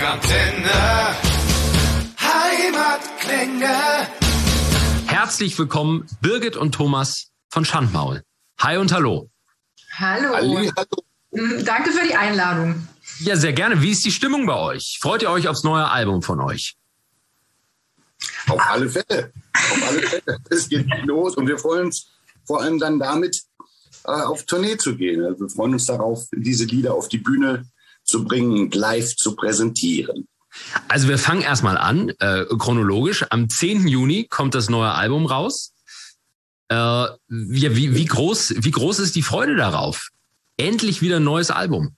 Rockantenne Heimatklänge. Herzlich willkommen, Birgit und Thomas von Schandmaul. Hi und hallo. Hallo. Hallo. Danke für die Einladung. Ja, sehr gerne. Wie ist die Stimmung bei euch? Freut ihr euch aufs neue Album von euch? Auf alle Fälle. Auf alle Fälle. Es geht los und wir freuen uns vor allem dann damit, auf Tournee zu gehen. Also wir freuen uns darauf, diese Lieder auf die Bühne zu bringen und live zu präsentieren. Also wir fangen erstmal an, chronologisch. Am 10. Juni kommt das neue Album raus. Wie groß ist die Freude darauf? Endlich wieder ein neues Album.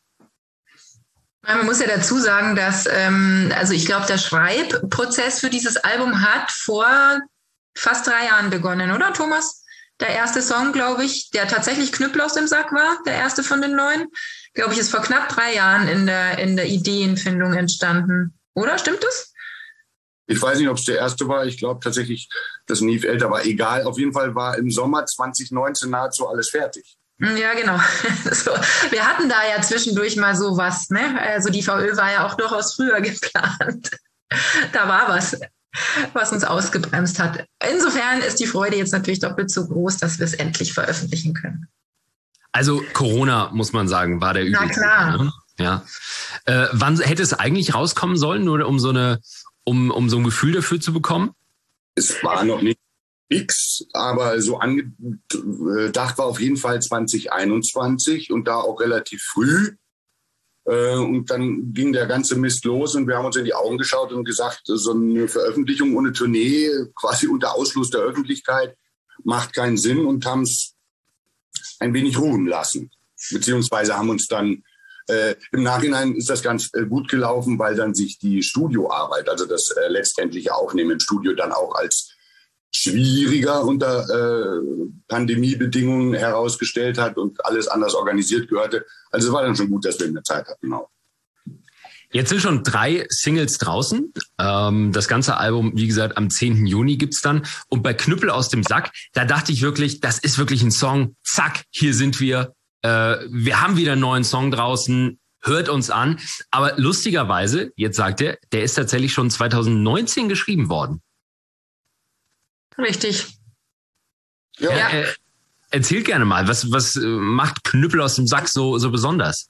Man muss ja dazu sagen, dass, also ich glaube, der Schreibprozess für dieses Album hat vor fast 3 Jahren begonnen, oder Thomas? Der erste Song, glaube ich, der tatsächlich Knüppel aus dem Sack war, der erste von den 9, glaube ich, ist vor knapp 3 Jahren in der Ideenfindung entstanden. Oder? Stimmt das? Ich weiß nicht, ob es der erste war. Ich glaube tatsächlich, dass Nief älter war. Egal, auf jeden Fall war im Sommer 2019 nahezu alles fertig. Ja, genau. So, wir hatten da ja zwischendurch mal sowas, ne? Also die VÖ war ja auch durchaus früher geplant. Da war was uns ausgebremst hat. Insofern ist die Freude jetzt natürlich doppelt so groß, dass wir es endlich veröffentlichen können. Also Corona, muss man sagen, war der Übel. Na klar. Ne? Ja. Wann hätte es eigentlich rauskommen sollen, nur um so ein Gefühl dafür zu bekommen? Es war noch nicht fix, aber so angedacht war auf jeden Fall 2021 und da auch relativ früh. Und dann ging der ganze Mist los und wir haben uns in die Augen geschaut und gesagt, so eine Veröffentlichung ohne Tournee, quasi unter Ausschluss der Öffentlichkeit, macht keinen Sinn und haben es ein wenig ruhen lassen. Beziehungsweise haben uns dann, im Nachhinein ist das ganz gut gelaufen, weil dann sich die Studioarbeit, also das letztendliche Aufnehmen im Studio dann auch als schwieriger unter Pandemiebedingungen herausgestellt hat und alles anders organisiert gehörte. Also es war dann schon gut, dass wir mehr Zeit hatten auch. Jetzt sind schon 3 Singles draußen. Das ganze Album, wie gesagt, am 10. Juni gibt's dann. Und bei Knüppel aus dem Sack, da dachte ich wirklich, das ist wirklich ein Song. Zack, hier sind wir. Wir haben wieder einen neuen Song draußen. Hört uns an. Aber lustigerweise, jetzt sagt er, der ist tatsächlich schon 2019 geschrieben worden. Richtig. Ja. Erzählt gerne mal, was macht Knüppel aus dem Sack so besonders?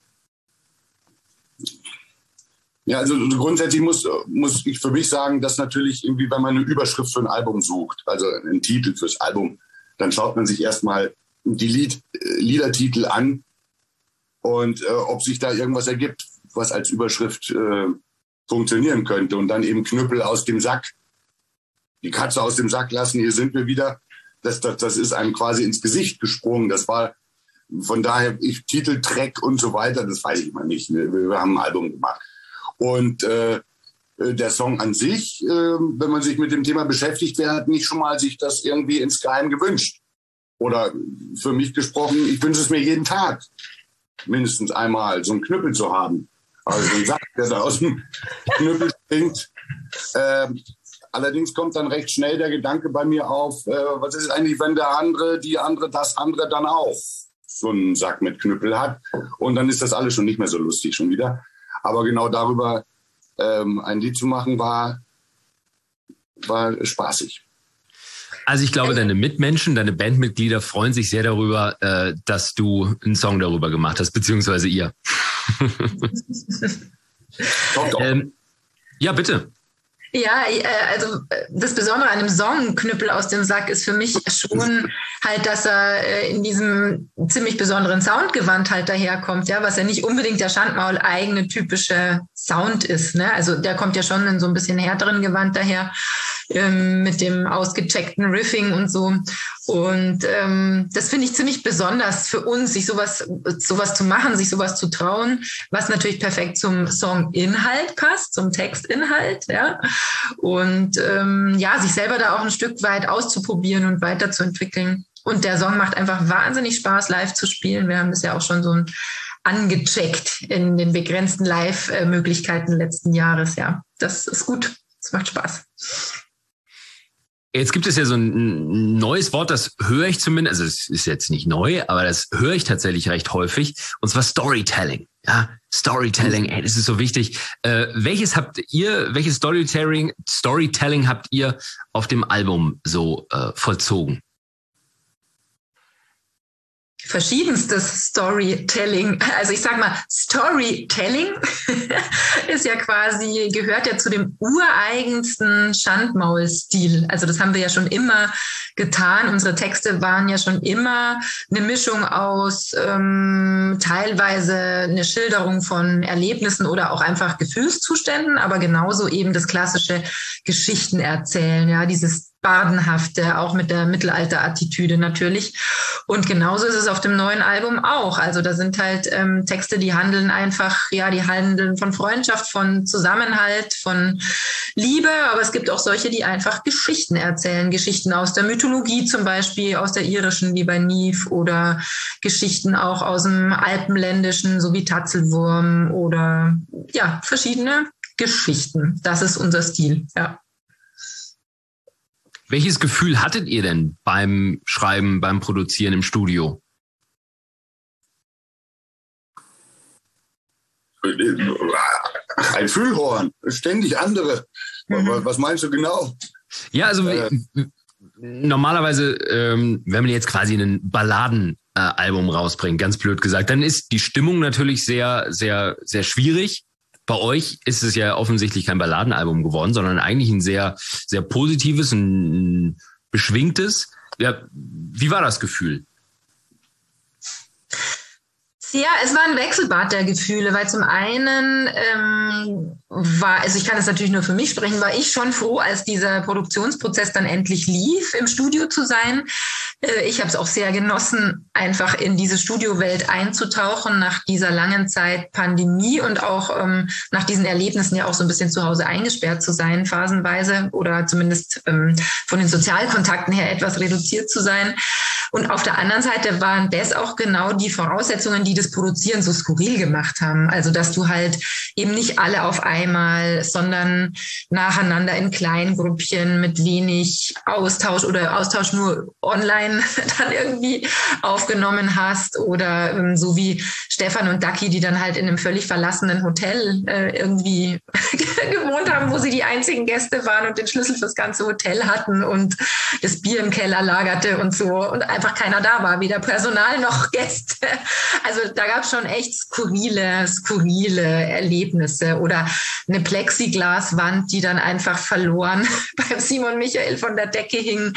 Ja, also grundsätzlich muss ich für mich sagen, dass natürlich irgendwie, wenn man eine Überschrift für ein Album sucht, also einen Titel fürs Album, dann schaut man sich erstmal die Liedertitel an und ob sich da irgendwas ergibt, was als Überschrift funktionieren könnte. Und dann eben Knüppel aus dem Sack. Die Katze aus dem Sack lassen, hier sind wir wieder. Das ist einem quasi ins Gesicht gesprungen. Das war von daher, Titel, Track und so weiter, das weiß ich mal nicht. Wir haben ein Album gemacht. Und der Song an sich, wenn man sich mit dem Thema beschäftigt, wer hat nicht schon mal sich das irgendwie insgeheim gewünscht? Oder für mich gesprochen, ich wünsche es mir jeden Tag, mindestens einmal so einen Knüppel zu haben. Also so ein Sack, der da aus dem Knüppel springt. Allerdings kommt dann recht schnell der Gedanke bei mir auf, was ist eigentlich, wenn die andere, das andere dann auch so einen Sack mit Knüppel hat. Und dann ist das alles schon nicht mehr so lustig schon wieder. Aber genau darüber ein Lied zu machen, war spaßig. Also ich glaube, deine Mitmenschen, deine Bandmitglieder freuen sich sehr darüber, dass du einen Song darüber gemacht hast, beziehungsweise ihr. Doch. Ja, bitte. Ja, also das Besondere an dem Song Knüppel aus dem Sack ist für mich schon halt, dass er in diesem ziemlich besonderen Soundgewand halt daherkommt, ja, was ja nicht unbedingt der Schandmaul eigene typische Sound ist, ne? Also der kommt ja schon in so ein bisschen härteren Gewand daher, mit dem ausgecheckten Riffing und so. Und das finde ich ziemlich besonders für uns, sich sowas zu machen, sich sowas zu trauen, was natürlich perfekt zum Songinhalt passt, zum Textinhalt, ja. Und sich selber da auch ein Stück weit auszuprobieren und weiterzuentwickeln. Und der Song macht einfach wahnsinnig Spaß, live zu spielen. Wir haben das ja auch schon so angecheckt in den begrenzten Live-Möglichkeiten letzten Jahres, ja. Das ist gut. Es macht Spaß. Jetzt gibt es ja so ein neues Wort, das höre ich zumindest, also es ist jetzt nicht neu, aber das höre ich tatsächlich recht häufig, und zwar Storytelling. Ja, Storytelling, das ist so wichtig. Welches Storytelling habt ihr auf dem Album so vollzogen? Verschiedenstes Storytelling. Also ich sag mal, Storytelling ist ja quasi, gehört ja zu dem ureigensten Schandmaul-Stil. Also das haben wir ja schon immer getan. Unsere Texte waren ja schon immer eine Mischung aus teilweise eine Schilderung von Erlebnissen oder auch einfach Gefühlszuständen, aber genauso eben das klassische Geschichten erzählen, ja, dieses Bardenhafte, auch mit der Mittelalter-Attitüde natürlich. Und genauso ist es auf dem neuen Album auch. Also da sind halt Texte, die handeln einfach, ja, die handeln von Freundschaft, von Zusammenhalt, von Liebe. Aber es gibt auch solche, die einfach Geschichten erzählen. Geschichten aus der Mythologie zum Beispiel, aus der irischen, wie bei Nief, oder Geschichten auch aus dem Alpenländischen, so wie Tatzelwurm, oder ja, verschiedene Geschichten. Das ist unser Stil, ja. Welches Gefühl hattet ihr denn beim Schreiben, beim Produzieren im Studio? Ein Füllhorn, ständig andere. Was meinst du genau? Ja, also normalerweise, wenn man jetzt quasi ein Balladenalbum rausbringt, ganz blöd gesagt, dann ist die Stimmung natürlich sehr, sehr, sehr schwierig. Bei euch ist es ja offensichtlich kein Balladenalbum geworden, sondern eigentlich ein sehr, sehr positives, ein beschwingtes. Ja, wie war das Gefühl? Ja, es war ein Wechselbad der Gefühle, weil zum einen also ich kann es natürlich nur für mich sprechen, war ich schon froh, als dieser Produktionsprozess dann endlich lief, im Studio zu sein. Ich habe es auch sehr genossen, einfach in diese Studiowelt einzutauchen nach dieser langen Zeit Pandemie und auch nach diesen Erlebnissen ja auch so ein bisschen zu Hause eingesperrt zu sein, phasenweise, oder zumindest von den Sozialkontakten her etwas reduziert zu sein. Und auf der anderen Seite waren das auch genau die Voraussetzungen, die das Produzieren so skurril gemacht haben. Also, dass du halt eben nicht alle auf einmal, sondern nacheinander in kleinen Grüppchen mit wenig Austausch oder Austausch nur online dann irgendwie aufgenommen hast, oder so wie Stefan und Daki, die dann halt in einem völlig verlassenen Hotel irgendwie gewohnt haben, wo sie die einzigen Gäste waren und den Schlüssel fürs ganze Hotel hatten und das Bier im Keller lagerte und so, und einfach keiner da war, weder Personal noch Gäste. Also da gab es schon echt skurrile Erlebnisse, oder eine Plexiglaswand, die dann einfach verloren beim Simon Michael von der Decke hing,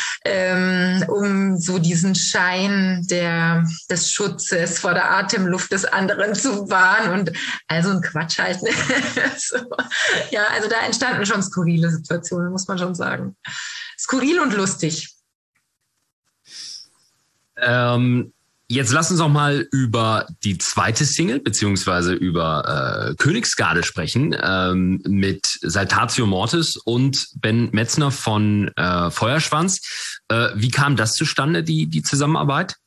um so diesen Schein des Schutzes vor der Atemluft des anderen zu wahren, und also ein Quatsch halt. So. Ja, also da entstanden schon skurrile Situationen, muss man schon sagen. Skurril und lustig. Jetzt lass uns noch mal über die zweite Single beziehungsweise über Königsgarde sprechen, mit Saltatio Mortis und Ben Metzner von Feuerschwanz. Wie kam das zustande, die Zusammenarbeit?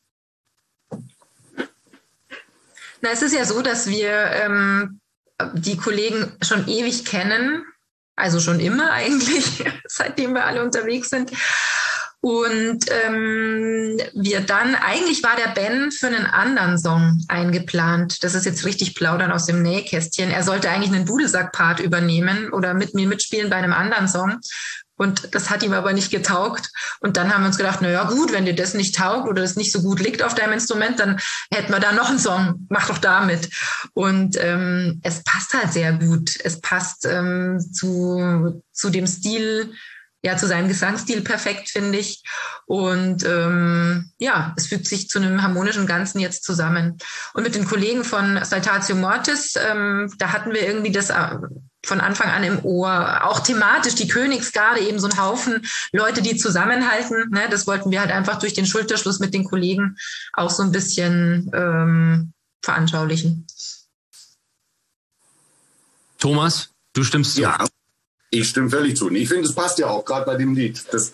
Na, es ist ja so, dass wir die Kollegen schon ewig kennen, also schon immer eigentlich, seitdem wir alle unterwegs sind. Und wir dann, eigentlich war der Ben für einen anderen Song eingeplant. Das ist jetzt richtig Plaudern aus dem Nähkästchen. Er sollte eigentlich einen Dudelsack-Part übernehmen oder mit mir mitspielen bei einem anderen Song. Und das hat ihm aber nicht getaugt. Und dann haben wir uns gedacht, na ja, gut, wenn dir das nicht taugt oder das nicht so gut liegt auf deinem Instrument, dann hätten wir da noch einen Song. Mach doch damit. Und es passt halt sehr gut. Es passt zu dem Stil, ja, zu seinem Gesangsstil perfekt, finde ich. Und ja, es fügt sich zu einem harmonischen Ganzen jetzt zusammen. Und mit den Kollegen von Saltatio Mortis, da hatten wir irgendwie das von Anfang an im Ohr. Auch thematisch, die Königsgarde, eben so ein Haufen Leute, die zusammenhalten. Ne? Das wollten wir halt einfach durch den Schulterschluss mit den Kollegen auch so ein bisschen veranschaulichen. Thomas, du stimmst zu? Ja, ich stimme völlig zu. Ich finde, es passt ja auch, gerade bei dem Lied. Das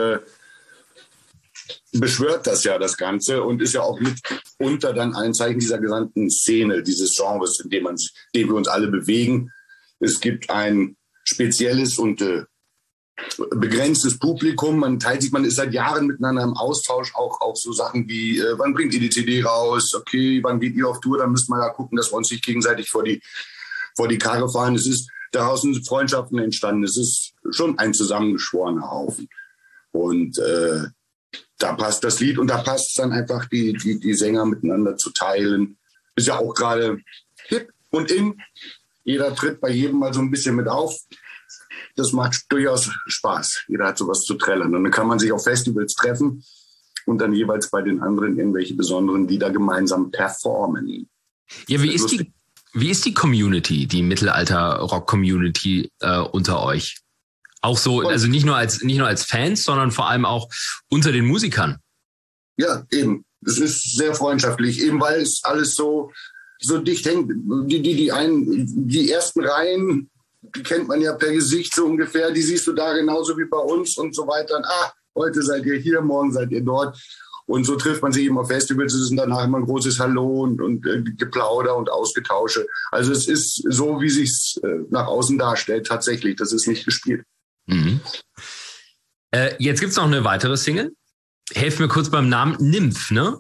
beschwört das ja, das Ganze, und ist ja auch mitunter dann ein Zeichen dieser gesamten Szene, dieses Genres, in dem wir uns alle bewegen. Es gibt ein spezielles und begrenztes Publikum, man teilt sich, man ist seit Jahren miteinander im Austausch, auch so Sachen wie, wann bringt ihr die CD raus, okay, wann geht ihr auf Tour, dann müssen wir ja gucken, dass wir uns nicht gegenseitig vor die Karre fahren. Es ist daraus sind Freundschaften entstanden, es ist schon ein zusammengeschworener Haufen. Und da passt das Lied und da passt es dann einfach, die Sänger miteinander zu teilen. Ist ja auch gerade hip und in. Jeder tritt bei jedem mal so ein bisschen mit auf. Das macht durchaus Spaß. Jeder hat sowas zu trällern. Und dann kann man sich auf Festivals treffen und dann jeweils bei den anderen irgendwelche besonderen Lieder gemeinsam performen. Ja, wie ist die Community, die Mittelalter-Rock-Community unter euch? Auch so, also nicht nur als Fans, sondern vor allem auch unter den Musikern. Ja, eben. Es ist sehr freundschaftlich, eben weil es alles so dicht hängt. Die ersten Reihen, die kennt man ja per Gesicht so ungefähr, die siehst du da genauso wie bei uns und so weiter. Heute seid ihr hier, morgen seid ihr dort. Und so trifft man sich eben auf Festivals. Es ist danach immer ein großes Hallo und Geplauder und Ausgetausche. Also es ist so, wie sich's nach außen darstellt, tatsächlich. Das ist nicht gespielt. Mhm. Jetzt gibt's noch eine weitere Single. Helf mir kurz beim Namen. Nymph, ne?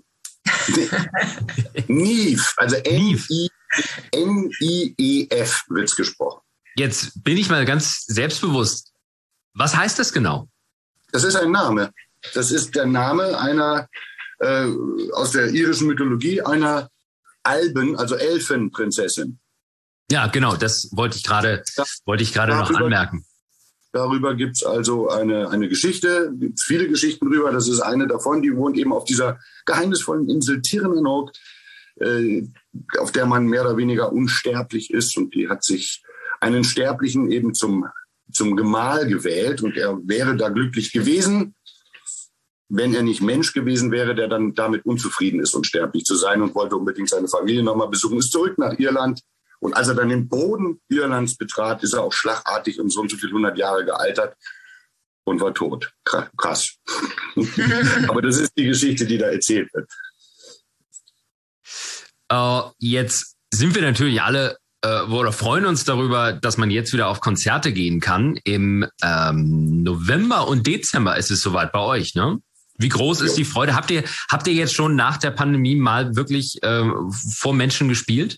Nief, also N-I-E-F wird's gesprochen. Jetzt bin ich mal ganz selbstbewusst. Was heißt das genau? Das ist ein Name. Das ist der Name einer aus der irischen Mythologie, einer also Elfenprinzessin. Ja, genau, das wollte ich gerade noch anmerken. Darüber gibt's also eine Geschichte, gibt's viele Geschichten drüber. Das ist eine davon, die wohnt eben auf dieser geheimnisvollen Insel Tirnanok, auf der man mehr oder weniger unsterblich ist. Und die hat sich einen Sterblichen eben zum Gemahl gewählt. Und er wäre da glücklich gewesen, wenn er nicht Mensch gewesen wäre, der dann damit unzufrieden ist, unsterblich zu sein und wollte unbedingt seine Familie nochmal besuchen, ist zurück nach Irland. Und als er dann den Boden Irlands betrat, ist er auch schlagartig um so und so viele 100 Jahre gealtert und war tot. Krass. Aber das ist die Geschichte, die da erzählt wird. Jetzt sind wir natürlich alle oder freuen uns darüber, dass man jetzt wieder auf Konzerte gehen kann. Im November und Dezember ist es soweit bei euch, ne? Wie groß ist die Freude? Habt ihr jetzt schon nach der Pandemie mal wirklich vor Menschen gespielt?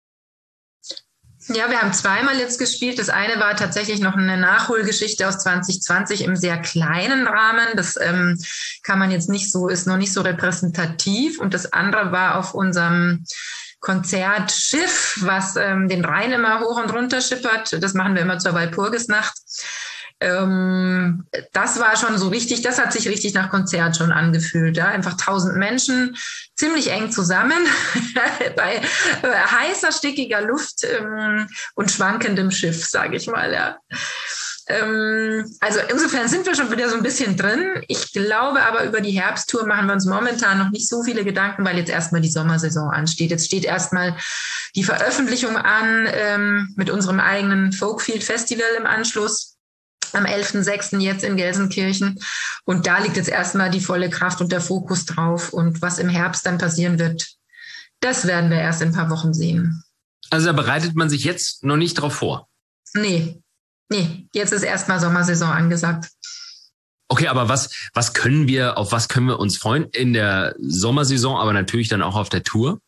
Ja, wir haben zweimal jetzt gespielt. Das eine war tatsächlich noch eine Nachholgeschichte aus 2020 im sehr kleinen Rahmen. Das kann man jetzt nicht so, ist noch nicht so repräsentativ. Und das andere war auf unserem Konzertschiff, was den Rhein immer hoch und runter schippert. Das machen wir immer zur Walpurgisnacht. Das war schon so richtig, das hat sich richtig nach Konzert schon angefühlt. Ja? Einfach 1000 Menschen, ziemlich eng zusammen, bei heißer, stickiger Luft und schwankendem Schiff, sage ich mal. Ja. Also insofern sind wir schon wieder so ein bisschen drin. Ich glaube aber, über die Herbsttour machen wir uns momentan noch nicht so viele Gedanken, weil jetzt erstmal die Sommersaison ansteht. Jetzt steht erstmal die Veröffentlichung an mit unserem eigenen Folkfield Festival im Anschluss. Am 11.06. jetzt in Gelsenkirchen. Und da liegt jetzt erstmal die volle Kraft und der Fokus drauf. Und was im Herbst dann passieren wird, das werden wir erst in ein paar Wochen sehen. Also da bereitet man sich jetzt noch nicht drauf vor? Nee, jetzt ist erstmal Sommersaison angesagt. Okay, aber auf was können wir uns freuen in der Sommersaison, aber natürlich dann auch auf der Tour?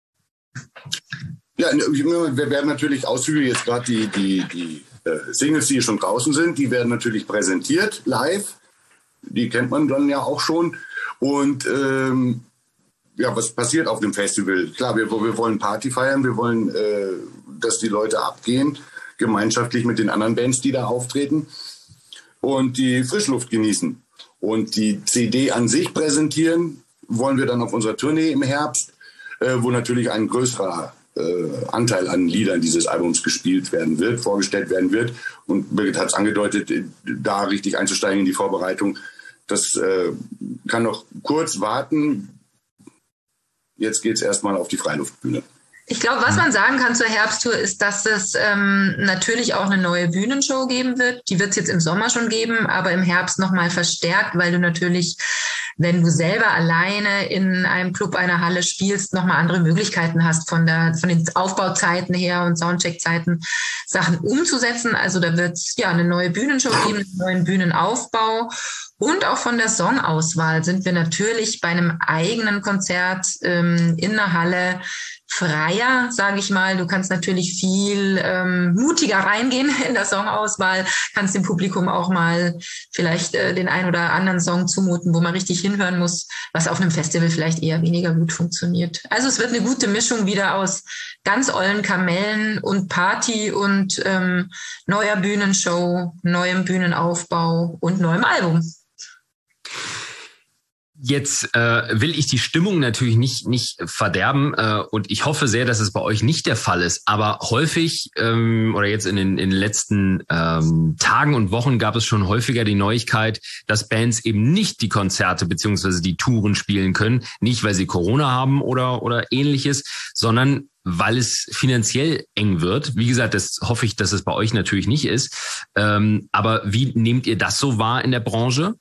Ja, wir werden natürlich Auszüge jetzt gerade die Singles, die schon draußen sind, die werden natürlich präsentiert live. Die kennt man dann ja auch schon. Und was passiert auf dem Festival? Klar, wir wollen Party feiern, wir wollen, dass die Leute abgehen, gemeinschaftlich mit den anderen Bands, die da auftreten und die Frischluft genießen. Und die CD an sich präsentieren wollen wir dann auf unserer Tournee im Herbst, wo natürlich ein größerer Anteil an Liedern dieses Albums vorgestellt werden wird. Und Birgit hat es angedeutet, da richtig einzusteigen in die Vorbereitung. Das kann noch kurz warten. Jetzt geht es erstmal auf die Freiluftbühne. Ich glaube, was man sagen kann zur Herbsttour ist, dass es natürlich auch eine neue Bühnenshow geben wird. Die wird es jetzt im Sommer schon geben, aber im Herbst nochmal verstärkt, weil du natürlich, wenn du selber alleine in einem Club, einer Halle spielst, nochmal andere Möglichkeiten hast, von den Aufbauzeiten her und Soundcheckzeiten Sachen umzusetzen. Also da wird es ja eine neue Bühnenshow geben, einen neuen Bühnenaufbau. Und auch von der Songauswahl sind wir natürlich bei einem eigenen Konzert in der Halle freier, sage ich mal. Du kannst natürlich viel mutiger reingehen in der Songauswahl, kannst dem Publikum auch mal vielleicht den ein oder anderen Song zumuten, wo man richtig hinhören muss, was auf einem Festival vielleicht eher weniger gut funktioniert. Also es wird eine gute Mischung wieder aus ganz ollen Kamellen und Party und neuer Bühnenshow, neuem Bühnenaufbau und neuem Album. Jetzt will ich die Stimmung natürlich nicht verderben und ich hoffe sehr, dass es bei euch nicht der Fall ist. Aber häufig oder jetzt in den letzten Tagen und Wochen gab es schon häufiger die Neuigkeit, dass Bands eben nicht die Konzerte beziehungsweise die Touren spielen können. Nicht, weil sie Corona haben oder ähnliches, sondern weil es finanziell eng wird. Wie gesagt, das hoffe ich, dass es bei euch natürlich nicht ist. Aber wie nehmt ihr das so wahr in der Branche?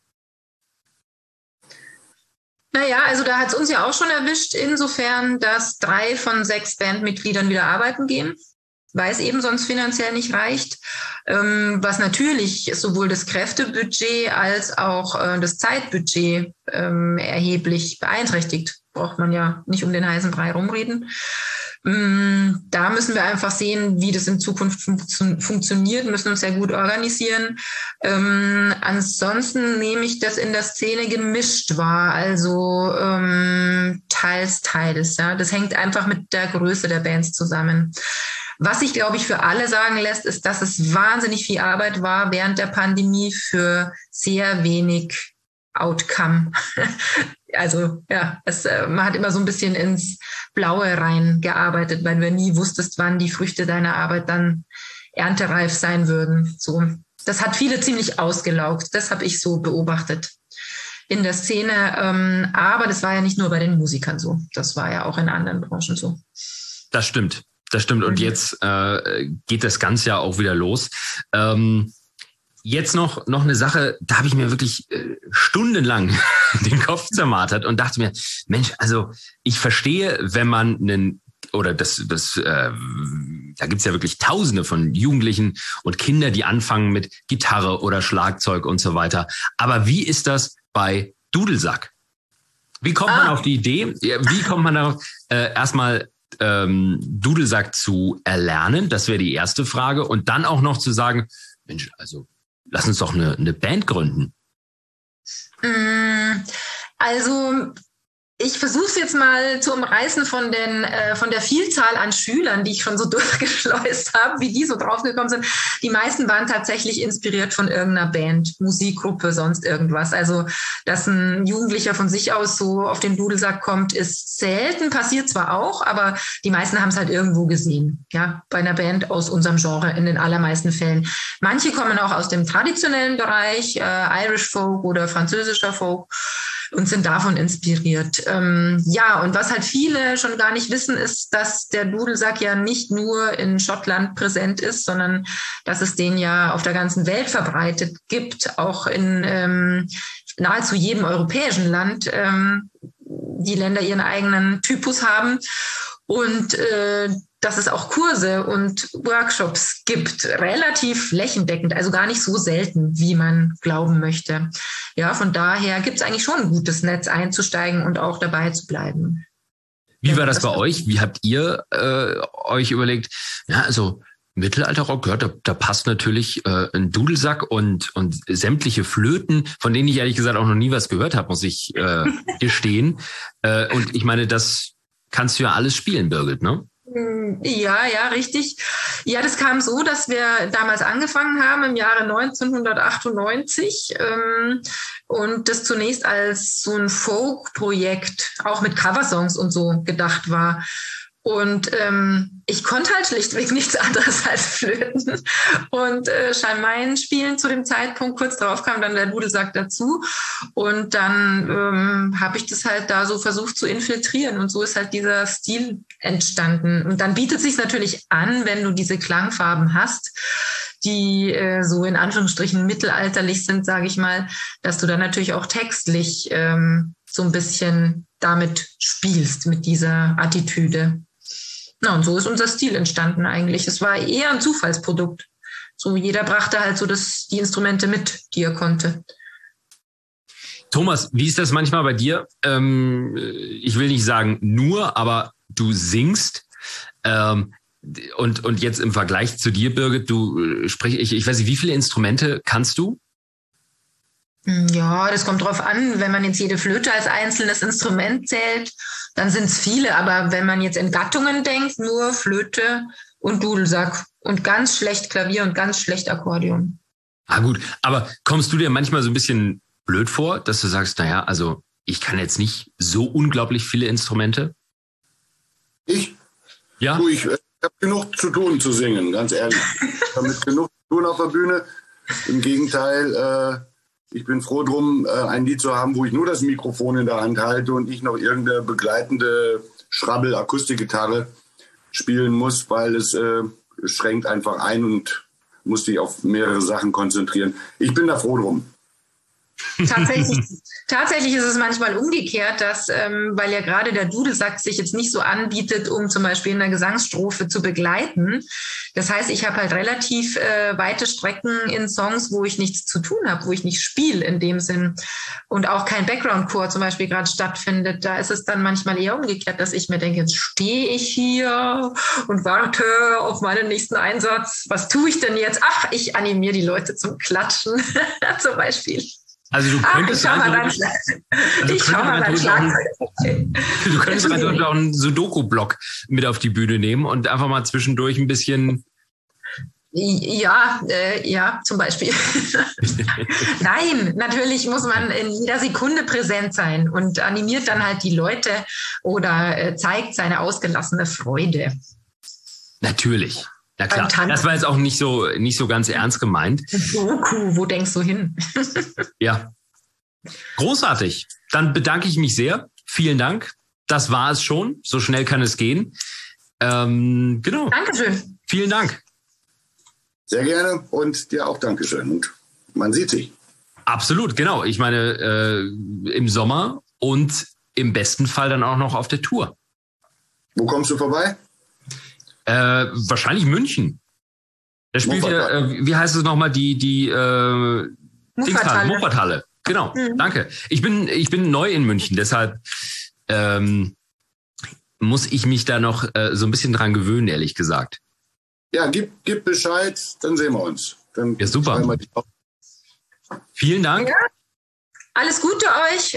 Naja, also da hat es uns ja auch schon erwischt, insofern, dass 3 von 6 Bandmitgliedern wieder arbeiten gehen, weil es eben sonst finanziell nicht reicht, was natürlich sowohl das Kräftebudget als auch das Zeitbudget erheblich beeinträchtigt. Braucht man ja nicht um den heißen Brei rumreden. Da müssen wir einfach sehen, wie das in Zukunft funktioniert, müssen uns sehr gut organisieren. Ansonsten nehme ich das in der Szene gemischt wahr, also teils. Ja. Das hängt einfach mit der Größe der Bands zusammen. Was sich, glaube ich, für alle sagen lässt, ist, dass es wahnsinnig viel Arbeit war während der Pandemie für sehr wenig Outcome. Also ja, man hat immer so ein bisschen ins Blaue reingearbeitet, weil du nie wusstest, wann die Früchte deiner Arbeit dann erntereif sein würden. So, das hat viele ziemlich ausgelaugt. Das habe ich so beobachtet in der Szene. Aber das war ja nicht nur bei den Musikern so. Das war ja auch in anderen Branchen so. Das stimmt. Und jetzt geht das Ganze ja auch wieder los. Jetzt noch eine Sache, da habe ich mir wirklich stundenlang den Kopf zermartert und dachte mir, Mensch, also ich verstehe, wenn man da gibt's ja wirklich Tausende von Jugendlichen und Kinder, die anfangen mit Gitarre oder Schlagzeug und so weiter. Aber wie ist das bei Dudelsack? Wie kommt man auf die Idee? Wie kommt man darauf, erstmal Dudelsack zu erlernen? Das wäre die erste Frage. Und dann auch noch zu sagen, Mensch, also lass uns doch eine Band gründen. Also ich versuche es jetzt mal zu umreißen von der Vielzahl an Schülern, die ich schon so durchgeschleust habe, wie die so draufgekommen sind. Die meisten waren tatsächlich inspiriert von irgendeiner Band, Musikgruppe, sonst irgendwas. Also, dass ein Jugendlicher von sich aus so auf den Dudelsack kommt, ist selten, passiert zwar auch, aber die meisten haben es halt irgendwo gesehen. Ja, bei einer Band aus unserem Genre in den allermeisten Fällen. Manche kommen auch aus dem traditionellen Bereich, Irish Folk oder französischer Folk, und sind davon inspiriert. Ja, und was halt viele schon gar nicht wissen, ist, dass der Dudelsack ja nicht nur in Schottland präsent ist, sondern dass es den ja auf der ganzen Welt verbreitet gibt, auch in nahezu jedem europäischen Land. Die Länder ihren eigenen Typus haben und dass es auch Kurse und Workshops gibt, relativ flächendeckend, also gar nicht so selten, wie man glauben möchte. Ja, von daher gibt es eigentlich schon ein gutes Netz einzusteigen und auch dabei zu bleiben. Wie war das bei euch? Wie habt ihr euch überlegt, ja, also Mittelalterrock, ja, da passt natürlich ein Dudelsack und sämtliche Flöten, von denen ich ehrlich gesagt auch noch nie was gehört habe, muss ich gestehen. Und ich meine, das kannst du ja alles spielen, Birgit, ne? Ja, richtig. Ja, das kam so, dass wir damals angefangen haben im Jahre 1998 und das zunächst als so ein Folk-Projekt auch mit Coversongs und so gedacht war. Und ich konnte halt schlichtweg nichts anderes als flöten und Schalmeien spielen zu dem Zeitpunkt. Kurz darauf kam dann der Dudelsack dazu. Und dann habe ich das halt da so versucht zu infiltrieren. Und so ist halt dieser Stil entstanden. Und dann bietet es sich natürlich an, wenn du diese Klangfarben hast, die so in Anführungsstrichen mittelalterlich sind, sage ich mal, dass du dann natürlich auch textlich so ein bisschen damit spielst, mit dieser Attitüde. Na, und so ist unser Stil entstanden eigentlich. Es war eher ein Zufallsprodukt. So jeder brachte halt so die Instrumente mit, die er konnte. Thomas, wie ist das manchmal bei dir? Ich will nicht sagen nur, aber du singst. Und jetzt im Vergleich zu dir, Birgit, ich weiß nicht, wie viele Instrumente kannst du? Ja, das kommt drauf an. Wenn man jetzt jede Flöte als einzelnes Instrument zählt, dann sind es viele. Aber wenn man jetzt in Gattungen denkt, nur Flöte und Dudelsack und ganz schlecht Klavier und ganz schlecht Akkordeon. Ah gut, aber kommst du dir manchmal so ein bisschen blöd vor, dass du sagst, naja, also ich kann jetzt nicht so unglaublich viele Instrumente? Ich? Ja? Ich habe genug zu tun zu singen, ganz ehrlich. Ich habe genug zu tun auf der Bühne. Im Gegenteil, ich bin froh drum, ein Lied zu haben, wo ich nur das Mikrofon in der Hand halte und ich noch irgendeine begleitende Schrabbel-Akustikgitarre spielen muss, weil es schränkt einfach ein und muss dich auf mehrere Sachen konzentrieren. Ich bin da froh drum. Tatsächlich ist es manchmal umgekehrt, dass, weil ja gerade der Dudelsack sich jetzt nicht so anbietet, um zum Beispiel in der Gesangsstrophe zu begleiten. Das heißt, ich habe halt relativ weite Strecken in Songs, wo ich nichts zu tun habe, wo ich nicht spiele in dem Sinn und auch kein Background-Chor zum Beispiel gerade stattfindet. Da ist es dann manchmal eher umgekehrt, dass ich mir denke, jetzt stehe ich hier und warte auf meinen nächsten Einsatz. Was tue ich denn jetzt? Ach, ich animiere die Leute zum Klatschen zum Beispiel. Also du könntest Du könntest auch einen Sudoku-Block mit auf die Bühne nehmen und einfach mal zwischendurch ein bisschen. Ja, zum Beispiel. Nein, natürlich muss man in jeder Sekunde präsent sein und animiert dann halt die Leute oder zeigt seine ausgelassene Freude. Natürlich. Na klar, das war jetzt auch nicht so ganz ernst gemeint. Doku, wo denkst du hin? Ja, großartig. Dann bedanke ich mich sehr. Vielen Dank. Das war es schon. So schnell kann es gehen. Genau. Dankeschön. Vielen Dank. Sehr gerne und dir auch Dankeschön. Und man sieht sich. Absolut, genau. Ich meine, im Sommer und im besten Fall dann auch noch auf der Tour. Wo kommst du vorbei? Wahrscheinlich München. Da spielt ja, wie heißt es nochmal, die Muffathalle. Genau, danke. Ich bin neu in München, deshalb muss ich mich da noch so ein bisschen dran gewöhnen, ehrlich gesagt. Ja, gib Bescheid, dann sehen wir uns. Dann ja, super. Vielen Dank. Ja, alles Gute euch.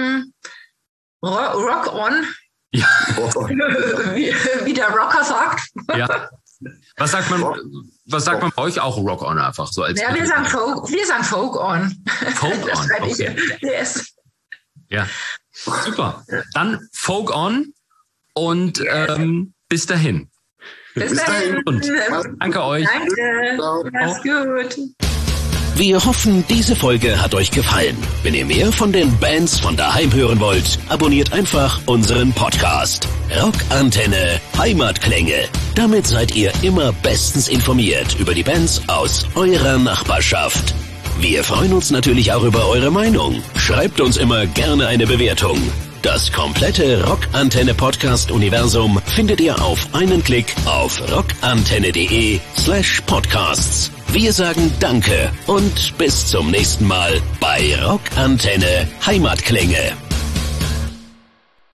Rock on. Ja. Wie der Rocker sagt. Ja. Was sagt man bei euch auch Rock on einfach so als? Ja, wir sagen Folk on. Folk on. Okay. Yes. Ja. Super. Dann Folk on und bis dahin. Bis dahin. Und danke euch. Danke. Mach's gut. Wir hoffen, diese Folge hat euch gefallen. Wenn ihr mehr von den Bands von daheim hören wollt, abonniert einfach unseren Podcast. Rockantenne Heimatklänge. Damit seid ihr immer bestens informiert über die Bands aus eurer Nachbarschaft. Wir freuen uns natürlich auch über eure Meinung. Schreibt uns immer gerne eine Bewertung. Das komplette Rockantenne-Podcast-Universum findet ihr auf einen Klick auf rockantenne.de/podcasts. Wir sagen Danke und bis zum nächsten Mal bei Rockantenne Heimatklänge.